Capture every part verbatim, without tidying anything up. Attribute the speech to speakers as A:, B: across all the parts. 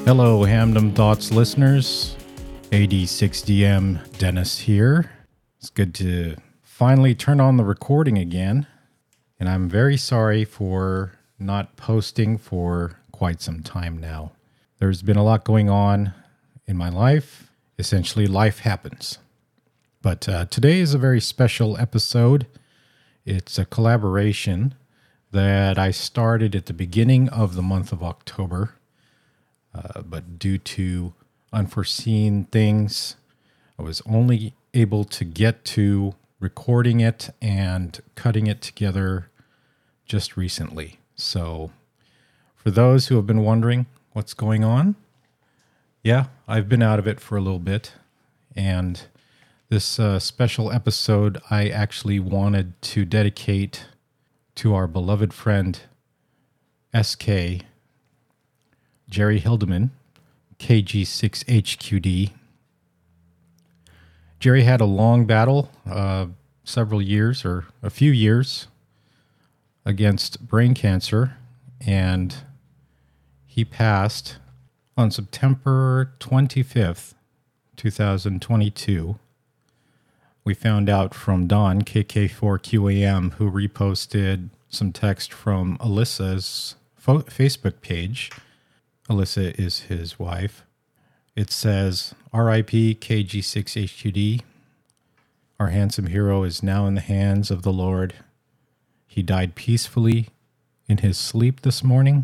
A: Hello, Hamdom Thoughts listeners. A D six D M Dennis here. It's good to finally turn on the recording again. And I'm very sorry for not posting for quite some time now. There's been a lot going on in my life. Essentially, life happens. But uh, today is a very special episode. It's a collaboration that I started at the beginning of the month of October. Uh, but due to unforeseen things, I was only able to get to recording it and cutting it together just recently. So for those who have been wondering what's going on, yeah, I've been out of it for a little bit. And this uh, special episode I actually wanted to dedicate to our beloved friend, S K, Jerry Hildeman, K G six H Q D. Jerry had a long battle, uh, several years or a few years, against brain cancer, and he passed on September twenty-fifth, twenty twenty-two. We found out from Don, K K four Q A M, who reposted some text from Alyssa's fo- Facebook page. Alyssa is his wife. It says, R I P K G six H Q D. Our handsome hero is now in the hands of the Lord. He died peacefully in his sleep this morning.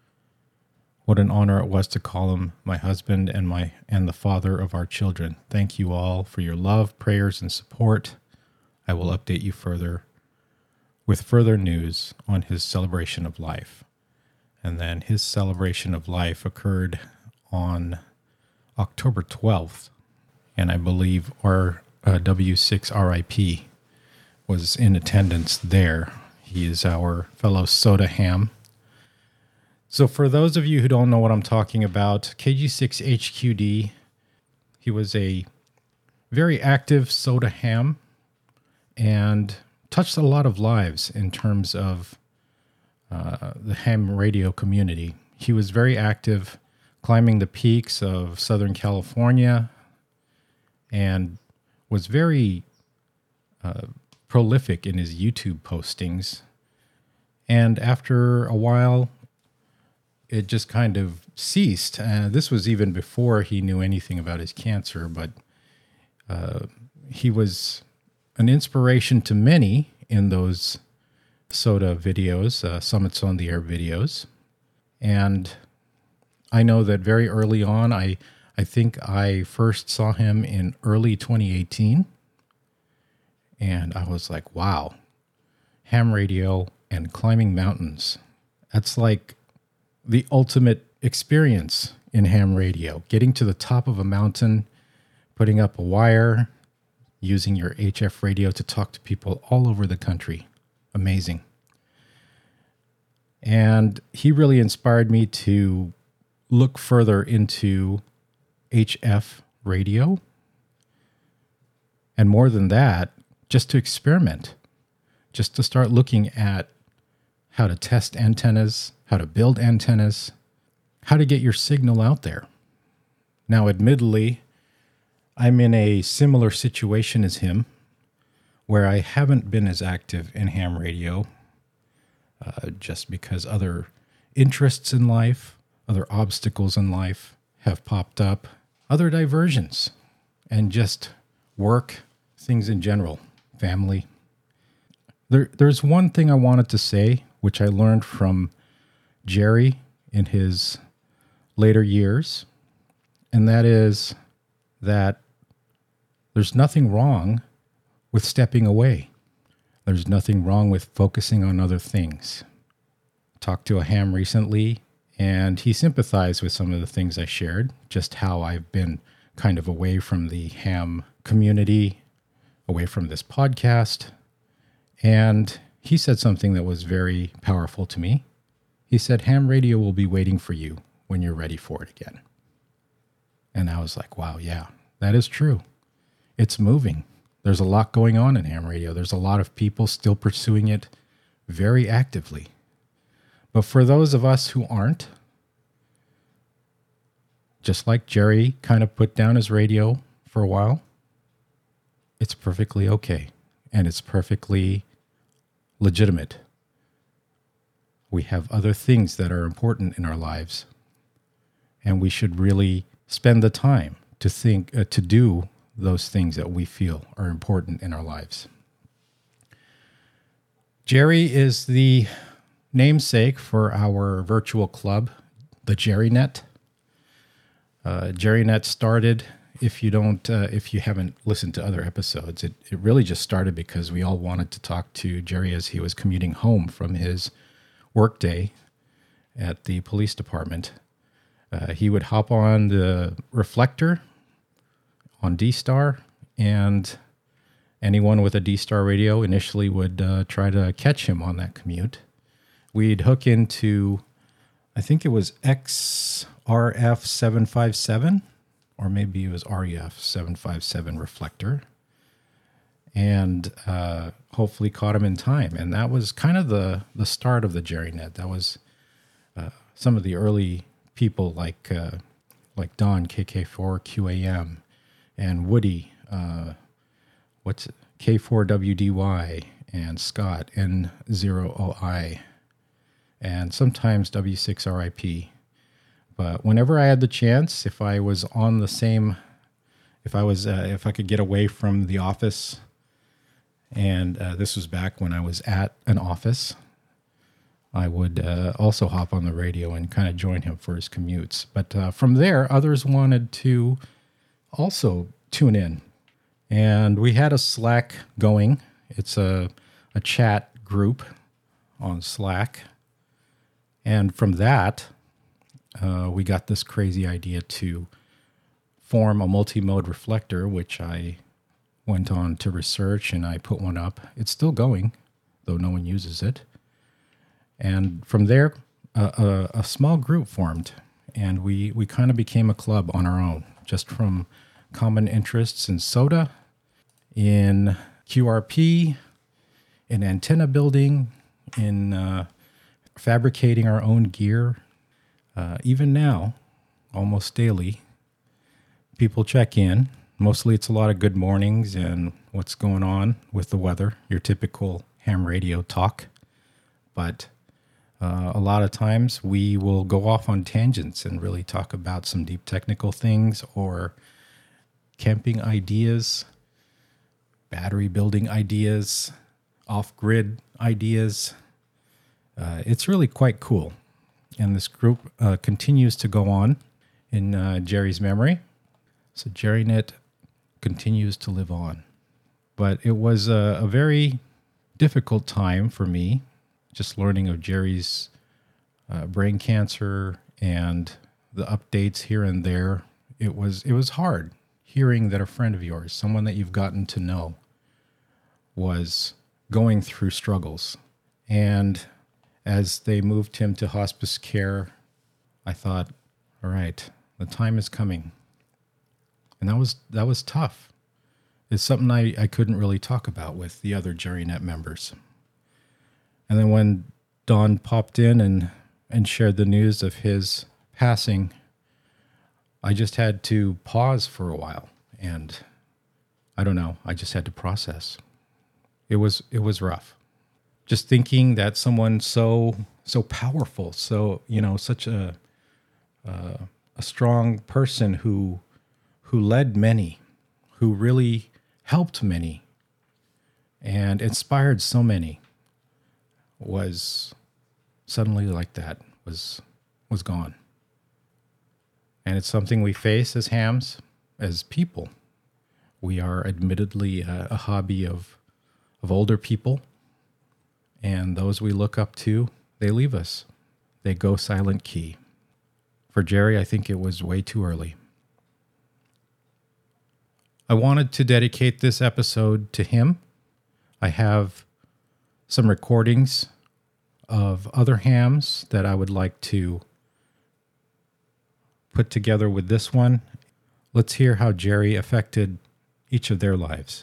A: What an honor it was to call him my husband and my and the father of our children. Thank you all for your love, prayers, and support. I will update you further with further news on his celebration of life. And then his celebration of life occurred on October twelfth. And I believe our uh, W six R I P was in attendance there. He is our fellow soda ham. So for those of you who don't know what I'm talking about, K G six H Q D, he was a very active soda ham and touched a lot of lives in terms of Uh, the ham radio community. He was very active climbing the peaks of Southern California and was very uh, prolific in his YouTube postings. And after a while, it just kind of ceased. Uh, this was even before he knew anything about his cancer, but uh, he was an inspiration to many in those soda videos, uh, Summits on the Air videos. And I know that very early on, I, I think I first saw him in early twenty eighteen. And I was like, wow, ham radio and climbing mountains. That's like the ultimate experience in ham radio. Getting to the top of a mountain, putting up a wire, using your H F radio to talk to people all over the country. Amazing. And he really inspired me to look further into H F radio. And more than that, just to experiment, just to start looking at how to test antennas, how to build antennas, how to get your signal out there. Now, admittedly, I'm in a similar situation as him, where I haven't been as active in ham radio, uh, just because other interests in life, other obstacles in life have popped up, other diversions, and just work, things in general, family. There, there's one thing I wanted to say, which I learned from Jerry in his later years, and that is that there's nothing wrong with stepping away. There's nothing wrong with focusing on other things. Talked to a ham recently, and he sympathized with some of the things I shared, just how I've been kind of away from the ham community, away from this podcast. And he said something that was very powerful to me. He said, ham radio will be waiting for you when you're ready for it again. And I was like, wow, yeah, that is true. It's moving. There's a lot going on in ham radio. There's a lot of people still pursuing it very actively. But for those of us who aren't, just like Jerry kind of put down his radio for a while, it's perfectly okay. And it's perfectly legitimate. We have other things that are important in our lives. And we should really spend the time to think, uh, to do those things that we feel are important in our lives. Jerry is the namesake for our virtual club, the JerryNet. Uh, JerryNet started, if you don't, uh, if you haven't listened to other episodes, it, it really just started because we all wanted to talk to Jerry as he was commuting home from his workday at the police department. Uh, he would hop on the reflector on D-Star, and anyone with a D-Star radio initially would uh, try to catch him on that commute. We'd hook into, I think it was X R F seven five seven, or maybe it was R E F seven five seven reflector, and uh, hopefully caught him in time. And that was kind of the, the start of the JerryNet. That was uh, some of the early people like uh, like Don, K K four Q A M, and Woody, uh, what's it? K four W D Y, and Scott, N zero O I, and sometimes W six R I P. But whenever I had the chance, if I was on the same, if I was, uh, if I could get away from the office, and uh, this was back when I was at an office, I would uh, also hop on the radio and kind of join him for his commutes. But uh, from there, others wanted to also tune in. And we had a Slack going. It's a, a chat group on Slack. And from that, uh, we got this crazy idea to form a multi-mode reflector, which I went on to research, and I put one up. It's still going, though no one uses it. And from there, uh, a, a small group formed, and we, we kind of became a club on our own, just from common interests in soda, in Q R P, in antenna building, in uh, fabricating our own gear. Uh, even now, almost daily, people check in. Mostly it's a lot of good mornings and what's going on with the weather, your typical ham radio talk. But uh, a lot of times we will go off on tangents and really talk about some deep technical things or camping ideas, battery building ideas, off-grid ideas. Uh, it's really quite cool. And this group uh, continues to go on in uh, Jerry's memory. So JerryNet continues to live on. But it was a, a very difficult time for me, just learning of Jerry's uh, brain cancer and the updates here and there. It was it was hard hearing that a friend of yours, someone that you've gotten to know, was going through struggles. And as they moved him to hospice care, I thought, all right, the time is coming. And that was that was tough. It's something I, I couldn't really talk about with the other JerryNet members. And then when Don popped in and, and shared the news of his passing, I just had to pause for a while. And I don't know, I just had to process. It was it was rough. Just thinking that someone so so powerful, so, you know, such a uh, a strong person who who led many, who really helped many and inspired so many, was suddenly like that, was was gone. And it's something we face as hams, as people. We are admittedly a, a hobby of of older people, and those we look up to, they leave us. They go silent key. For Jerry, I think it was way too early. I wanted to dedicate this episode to him. I have some recordings of other hams that I would like to put together with this one. Let's hear how Jerry affected each of their lives.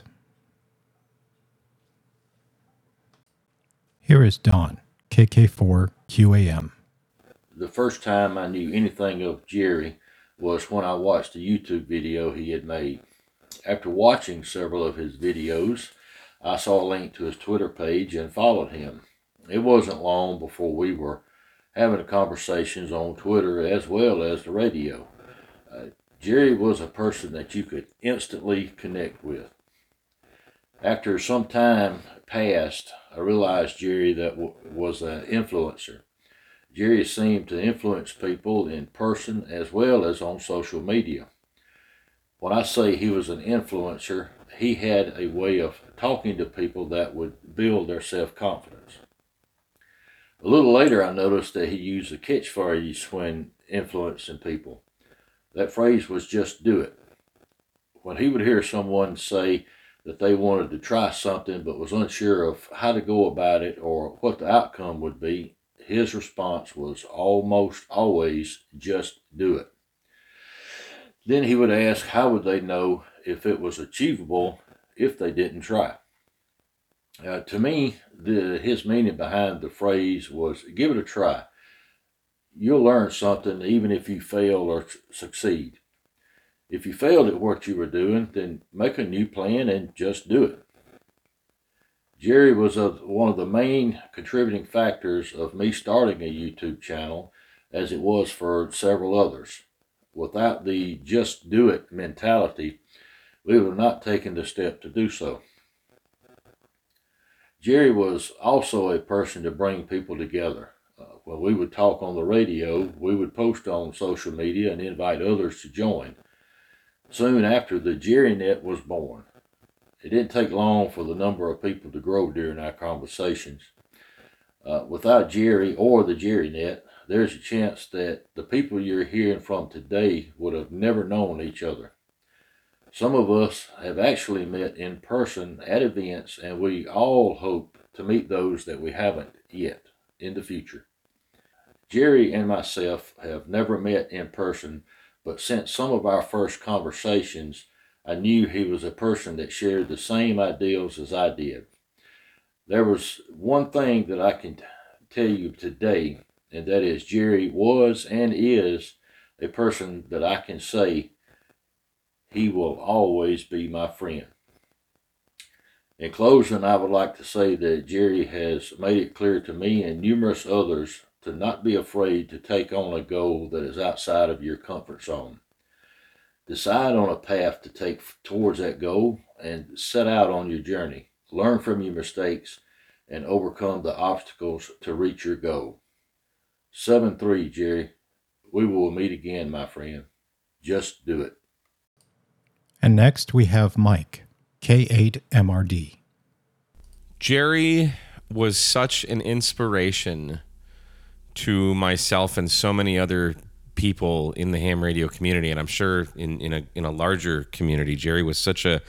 A: Here is Don, K K four Q A M.
B: The first time I knew anything of Jerry was when I watched a YouTube video he had made. After watching several of his videos, I saw a link to his Twitter page and followed him. It wasn't long before we were having conversations on Twitter as well as the radio. Uh, Jerry was a person that you could instantly connect with. After some time passed, I realized Jerry that w- was an influencer. Jerry seemed to influence people in person as well as on social media. When I say he was an influencer, he had a way of talking to people that would build their self-confidence. A little later, I noticed that he used a catchphrase when influencing people. That phrase was "just do it." When he would hear someone say that they wanted to try something but was unsure of how to go about it or what the outcome would be, his response was almost always "just do it." Then he would ask how would they know if it was achievable if they didn't try. Uh, to me, the, his meaning behind the phrase was give it a try. You'll learn something even if you fail or succeed. If you failed at what you were doing, then make a new plan and just do it. Jerry was a, one of the main contributing factors of me starting a YouTube channel, as it was for several others. Without the just do it mentality, we would have not taken the step to do so. Jerry was also a person to bring people together. Uh, when we would talk on the radio, we would post on social media and invite others to join. Soon after, the JerryNet was born. It didn't take long for the number of people to grow during our conversations. Uh, without Jerry or the JerryNet, there's a chance that the people you're hearing from today would have never known each other. Some of us have actually met in person at events, and we all hope to meet those that we haven't yet in the future. Jerry and myself have never met in person, but since some of our first conversations, I knew he was a person that shared the same ideals as I did. There was one thing that I can t- tell you today, and that is Jerry was and is a person that I can say he will always be my friend. In closing, I would like to say that Jerry has made it clear to me and numerous others to not be afraid to take on a goal that is outside of your comfort zone. Decide on a path to take towards that goal and set out on your journey. Learn from your mistakes and overcome the obstacles to reach your goal. seven three, Jerry. We will meet again, my friend. Just do it.
A: And next we have Mike, K eight M R D.
C: Jerry was such an inspiration to myself and so many other people in the ham radio community, and I'm sure in, in a in a larger community. Jerry was such a...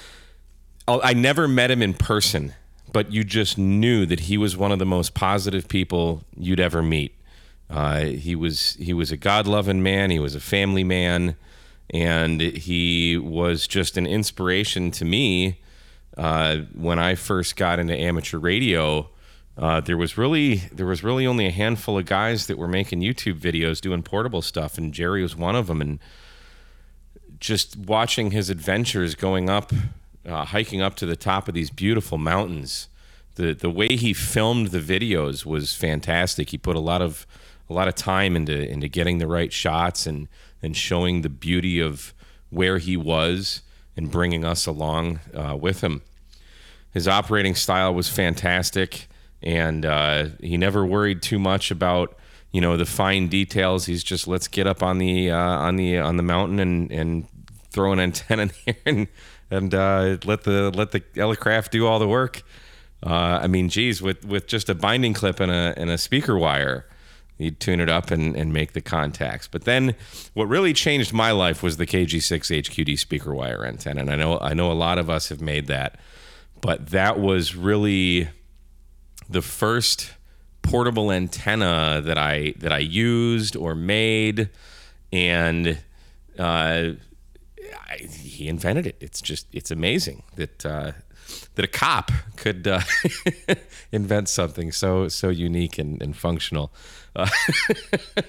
C: I never met him in person, but you just knew that he was one of the most positive people you'd ever meet. Uh, he was he was a God-loving man. He was a family man, and he was just an inspiration to me. Uh, when I first got into amateur radio, uh, there was really there was really only a handful of guys that were making YouTube videos doing portable stuff, and Jerry was one of them. And just watching his adventures going up, uh, hiking up to the top of these beautiful mountains, the the way he filmed the videos was fantastic. He put a lot of a lot of time into into getting the right shots and and showing the beauty of where he was and bringing us along uh, with him. His operating style was fantastic, and uh, he never worried too much about, you know, the fine details. He's just, let's get up on the uh, on the on the mountain and, and throw an antenna there and and uh, let the let the aircraft do all the work. Uh, I mean, geez, with with just a binding clip and a and a speaker wire, you'd tune it up and, and make the contacts. But then what really changed my life was the K G six H Q D speaker wire antenna. And I know I know a lot of us have made that, but that was really the first portable antenna that I that I used or made, and uh, I, he invented it. It's just it's amazing that uh, that a cop could uh, invent something so so unique and, and functional. Uh, I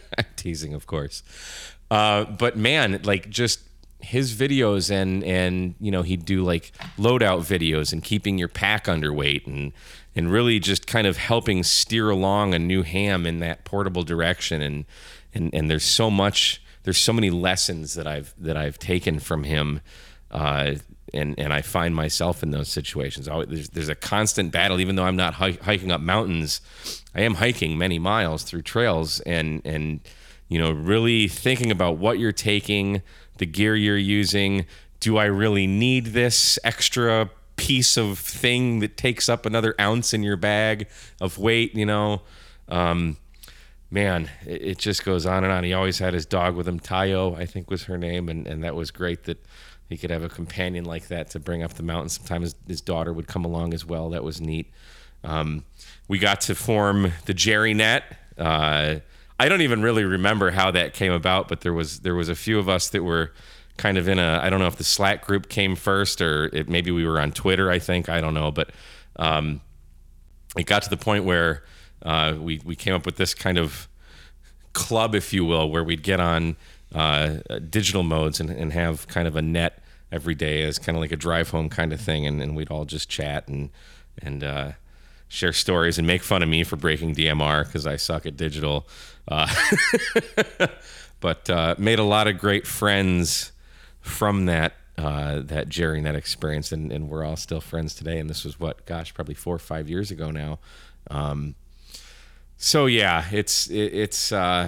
C: teasing, of course. Uh, but man, like just his videos and, and, you know, he'd do like loadout videos and keeping your pack underweight and, and really just kind of helping steer along a new ham in that portable direction. And, and, and there's so much, there's so many lessons that I've, that I've taken from him. Uh, and, and I find myself in those situations. Always, there's, there's a constant battle, even though I'm not hi- hiking up mountains, I am hiking many miles through trails and, and, you know, really thinking about what you're taking, the gear you're using. Do I really need this extra piece of thing that takes up another ounce in your bag of weight? You know, um, man, it, it just goes on and on. He always had his dog with him. Tayo, I think was her name. And, and that was great that he could have a companion like that to bring up the mountain. Sometimes his, his daughter would come along as well. That was neat. Um, we got to form the Jerry Net. Uh, I don't even really remember how that came about, but there was there was a few of us that were kind of in a, I don't know if the Slack group came first or it, maybe we were on Twitter, I think. I don't know. But um, it got to the point where uh, we, we came up with this kind of club, if you will, where we'd get on uh, digital modes and, and have kind of a net every day as kind of like a drive home kind of thing. And, and we'd all just chat and, and uh, share stories and make fun of me for breaking D M R because I suck at digital. Uh, but uh, made a lot of great friends from that uh, that Jerry Net experience, and, and we're all still friends today. And this was what, gosh, probably four or five years ago now. Um, so yeah, it's it, it's uh,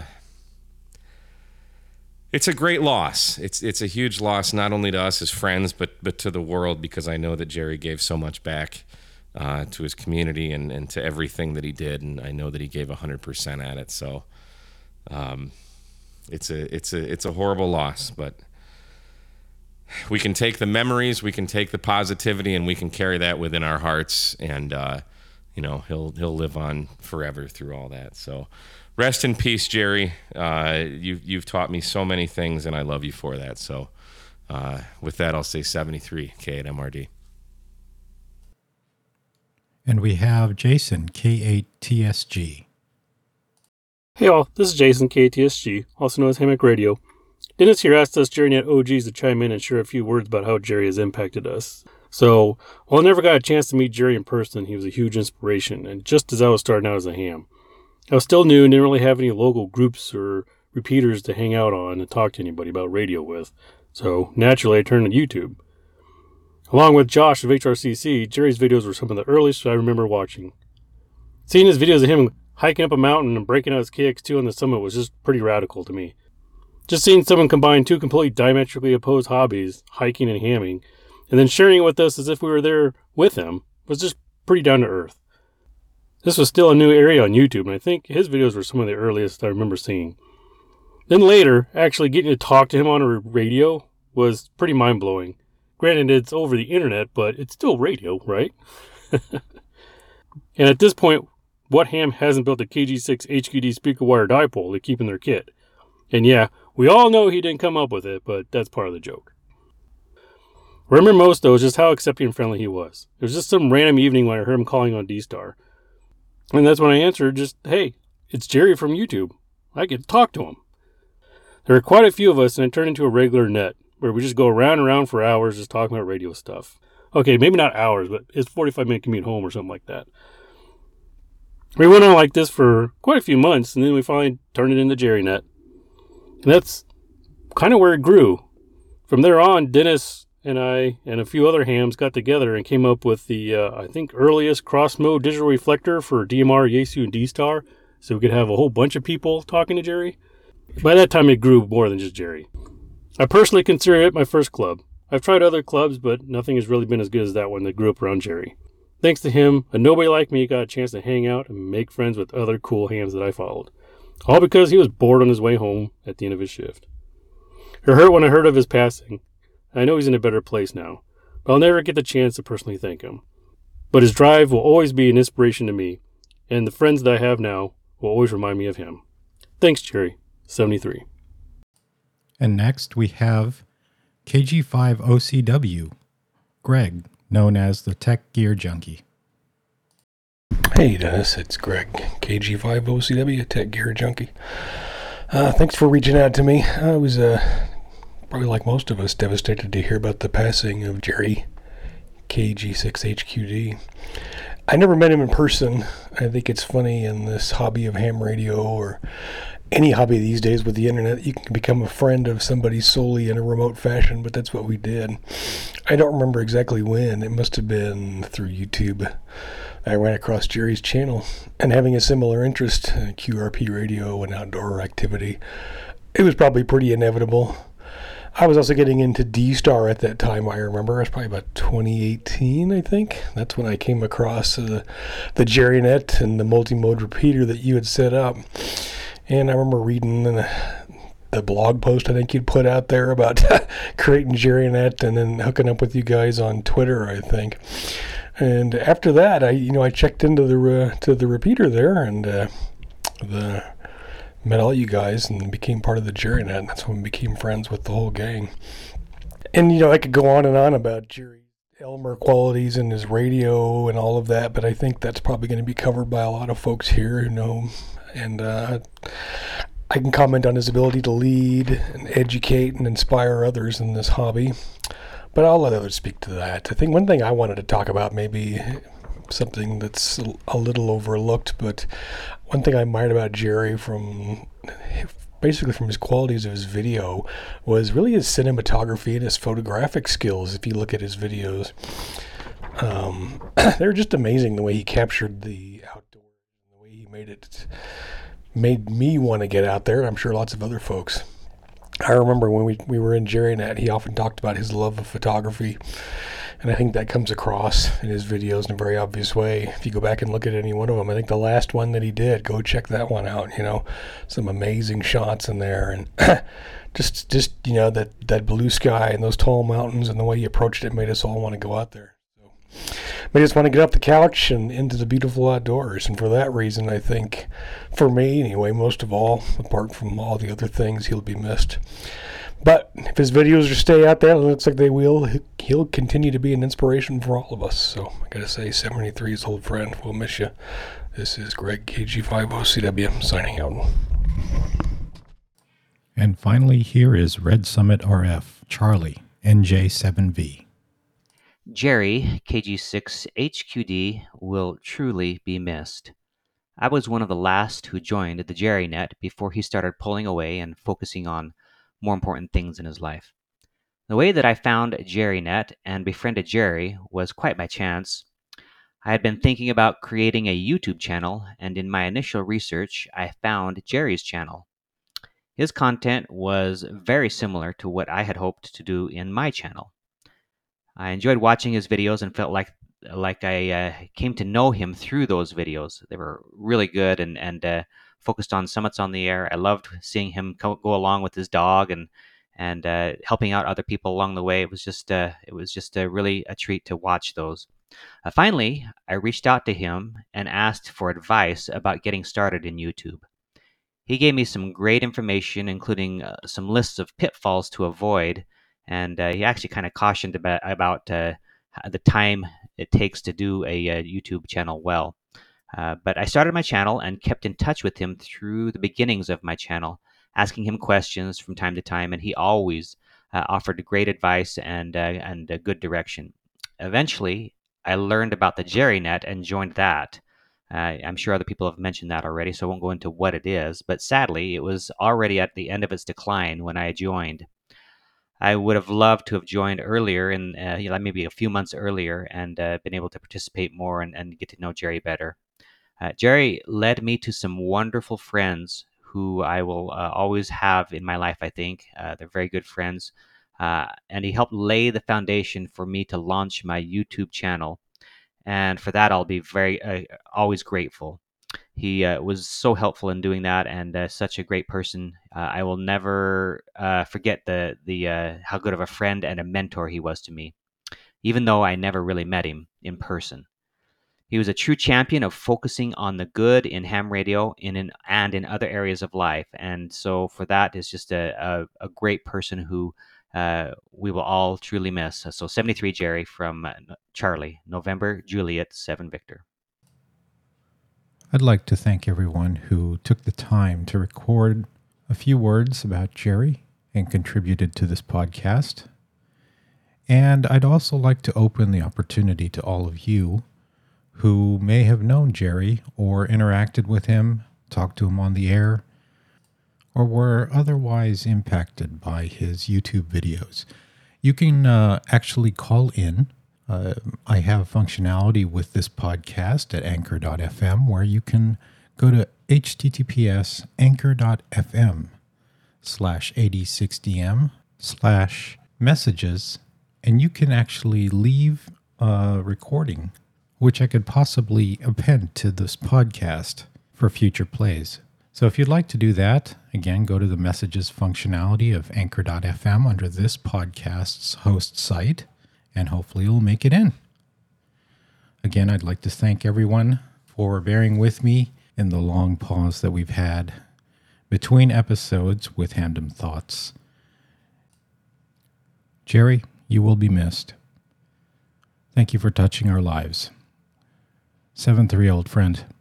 C: it's a great loss. It's it's a huge loss, not only to us as friends, but but to the world, because I know that Jerry gave so much back uh, to his community and, and to everything that he did, and I know that he gave one hundred percent at it. So um, it's a it's a it's a horrible loss, but we can take the memories, we can take the positivity, and we can carry that within our hearts. And uh, you know, he'll he'll live on forever through all that. So rest in peace, Jerry. Uh, you you've taught me so many things, and I love you for that. So uh, with that, I'll say seventy-three K at M R D.
A: And we have Jason, K eight T S G.
D: Hey all, this is Jason, K eight T S G, also known as Hammock Radio. Dennis here asked us JerryNet O Gs to chime in and share a few words about how Jerry has impacted us. So, while I never got a chance to meet Jerry in person, he was a huge inspiration, and just as I was starting out as a ham. I was still new and didn't really have any local groups or repeaters to hang out on and talk to anybody about radio with, so naturally I turned to YouTube. Along with Josh of H R C C, Jerry's videos were some of the earliest I remember watching. Seeing his videos of him hiking up a mountain and breaking out his K X two on the summit was just pretty radical to me. Just seeing someone combine two completely diametrically opposed hobbies, hiking and hamming, and then sharing it with us as if we were there with him, was just pretty down to earth. This was still a new area on YouTube, and I think his videos were some of the earliest I remember seeing. Then later, actually getting to talk to him on a radio was pretty mind-blowing. Granted, it's over the internet, but it's still radio, right? And at this point, what ham hasn't built a K G six H Q D speaker wire dipole to keep in their kit? And yeah, we all know he didn't come up with it, but that's part of the joke. What I remember most, though, is just how accepting and friendly he was. It was just some random evening when I heard him calling on D-Star. And that's when I answered just, hey, it's Jerry from YouTube. I could talk to him. There were quite a few of us, and it turned into a regular net, where we just go around and around for hours just talking about radio stuff. Okay, maybe not hours, but it's forty-five minute commute home or something like that. We went on like this for quite a few months, and then we finally turned it into JerryNet. And that's kind of where it grew. From there on, Dennis and I and a few other hams got together and came up with the, uh, I think, earliest cross-mode digital reflector for D M R, Yaesu, and D-Star, so we could have a whole bunch of people talking to Jerry. By that time, it grew more than just Jerry. I personally consider it my first club. I've tried other clubs, but nothing has really been as good as that one that grew up around Jerry. Thanks to him, a nobody like me got a chance to hang out and make friends with other cool hams that I followed. All because he was bored on his way home at the end of his shift. It hurt when I heard of his passing. I know he's in a better place now, but I'll never get the chance to personally thank him. But his drive will always be an inspiration to me, and the friends that I have now will always remind me of him. Thanks, Jerry. seventy-three.
A: And next we have K G five O C W, Greg, known as the Tech Gear Junkie.
E: Hey Dennis, it's Greg, K G five O C W, Tech Gear Junkie. Uh, thanks for reaching out to me. I was uh, probably like most of us devastated to hear about the passing of Jerry, K G six H Q D. I never met him in person. I think it's funny in this hobby of ham radio, or any hobby these days with the internet, you can become a friend of somebody solely in a remote fashion, but that's what we did. I don't remember exactly when. It must have been through YouTube. I ran across Jerry's channel, and having a similar interest in Q R P radio and outdoor activity, it was probably pretty inevitable. I was also getting into D-Star at that time, I remember. It was probably about twenty eighteen, I think. That's when I came across uh, the JerryNet and the multi-mode repeater that you had set up. And I remember reading the, the blog post I think you'd put out there about creating JerryNet and then hooking up with you guys on Twitter, I think. And after that, I you know I checked into the uh, to the repeater there and uh, the met all you guys and became part of the JerryNet. And that's when we became friends with the whole gang. And you know I could go on and on about Jerry Elmer qualities and his radio and all of that, but I think that's probably going to be covered by a lot of folks here who know him. And uh, I can comment on his ability to lead and educate and inspire others in this hobby. But I'll let others speak to that. I think one thing I wanted to talk about, maybe something that's a little overlooked, but one thing I admired about Jerry from basically from his qualities of his video was really his cinematography and his photographic skills. If you look at his videos, um, they're just amazing the way he captured the outdoors, the way he made it, made me want to get out there. I'm sure lots of other folks. I remember when we, we were in JerryNet, he often talked about his love of photography, and I think that comes across in his videos in a very obvious way. If you go back and look at any one of them, I think the last one that he did, go check that one out. You know, some amazing shots in there, and just just you know that that blue sky and those tall mountains and the way he approached it made us all want to go out there. So, made us want to get off the couch and into the beautiful outdoors, and for that reason, I think, for me anyway, most of all, apart from all the other things, he'll be missed. But if his videos stay out there, it looks like they will, he'll continue to be an inspiration for all of us. So I gotta say, seventy-three's old friend, we'll miss you. This is Greg, K G five O C W, signing out.
A: And finally, here is Red Summit R F, Charlie, N J seven V.
F: Jerry, K G six H Q D, will truly be missed. I was one of the last who joined the JerryNet before he started pulling away and focusing on more important things in his life. The way that I found JerryNet and befriended Jerry was quite by chance. I had been thinking about creating a YouTube channel, and in my initial research, I found Jerry's channel. His content was very similar to what I had hoped to do in my channel. I enjoyed watching his videos and felt like like I uh, came to know him through those videos. They were really good and and uh, focused on summits on the air. I loved seeing him co- go along with his dog and and uh, helping out other people along the way. It was just uh, it was just a really a treat to watch those. Uh, finally, I reached out to him and asked for advice about getting started in YouTube. He gave me some great information, including uh, some lists of pitfalls to avoid, and uh, he actually kind of cautioned about about uh, the time it takes to do a, a YouTube channel well. Uh, but I started my channel and kept in touch with him through the beginnings of my channel, asking him questions from time to time, and he always uh, offered great advice and uh, and uh, good direction. Eventually, I learned about the JerryNet and joined that. Uh, I'm sure other people have mentioned that already, so I won't go into what it is, but sadly, it was already at the end of its decline when I joined. I would have loved to have joined earlier, in uh, you know, maybe a few months earlier, and uh, been able to participate more and, and get to know Jerry better. Uh, Jerry led me to some wonderful friends who I will uh, always have in my life, I think. Uh, they're very good friends. Uh, and he helped lay the foundation for me to launch my YouTube channel. And for that, I'll be very, uh, always grateful. He uh, was so helpful in doing that, and uh, such a great person. Uh, I will never uh, forget the the uh, how good of a friend and a mentor he was to me, even though I never really met him in person. He was a true champion of focusing on the good in ham radio in, in and in other areas of life, and so for that is just a, a, a great person who uh, we will all truly miss. So seventy-three Jerry from Charlie, November Juliet seven Victor.
A: I'd like to thank everyone who took the time to record a few words about Jerry and contributed to this podcast. And I'd also like to open the opportunity to all of you who may have known Jerry or interacted with him, talked to him on the air, or were otherwise impacted by his YouTube videos. You can uh, actually call in. Uh, I have functionality with this podcast at anchor dot f m where you can go to https anchor.fm slash 8060m slash messages, and you can actually leave a recording, which I could possibly append to this podcast for future plays. So if you'd like to do that, again, go to the messages functionality of anchor dot f m under this podcast's host site, and hopefully you'll make it in. Again, I'd like to thank everyone for bearing with me in the long pause that we've had between episodes with Hamdom Thoughts. Jerry, you will be missed. Thank you for touching our lives. seven three, old friend.